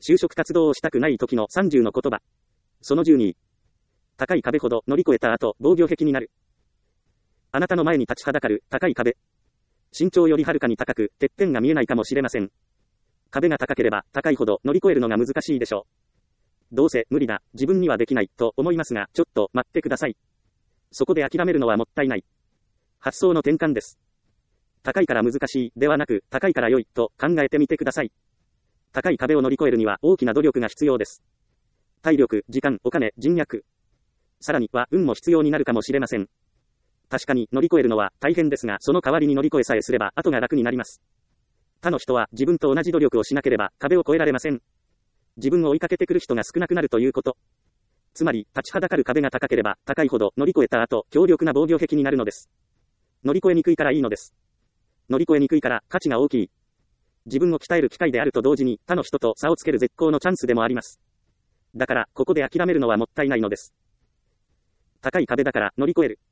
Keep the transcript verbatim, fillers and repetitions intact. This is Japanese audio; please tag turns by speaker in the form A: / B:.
A: 就職活動をしたくない時のさんじゅうの言葉。そのじゅうに。高い壁ほど乗り越えた後、防御壁になる。あなたの前に立ちはだかる高い壁。身長よりはるかに高く、てっぺんが見えないかもしれません。壁が高ければ高いほど乗り越えるのが難しいでしょう。どうせ無理だ、自分にはできないと思いますが、ちょっと待ってください。そこで諦めるのはもったいない。発想の転換です。高いから難しいではなく、高いから良いと考えてみてください。高い壁を乗り越えるには大きな努力が必要です。体力、時間、お金、人脈。さらには運も必要になるかもしれません。確かに乗り越えるのは大変ですが、その代わりに乗り越えさえすれば後が楽になります。他の人は自分と同じ努力をしなければ壁を越えられません。自分を追いかけてくる人が少なくなるということ。つまり、立ちはだかる壁が高ければ高いほど乗り越えた後、強力な防御壁になるのです。乗り越えにくいからいいのです。乗り越えにくいから価値が大きい。自分を鍛える機会であると同時に他の人と差をつける絶好のチャンスでもあります。だから、ここで諦めるのはもったいないのです。高い壁だから乗り越える。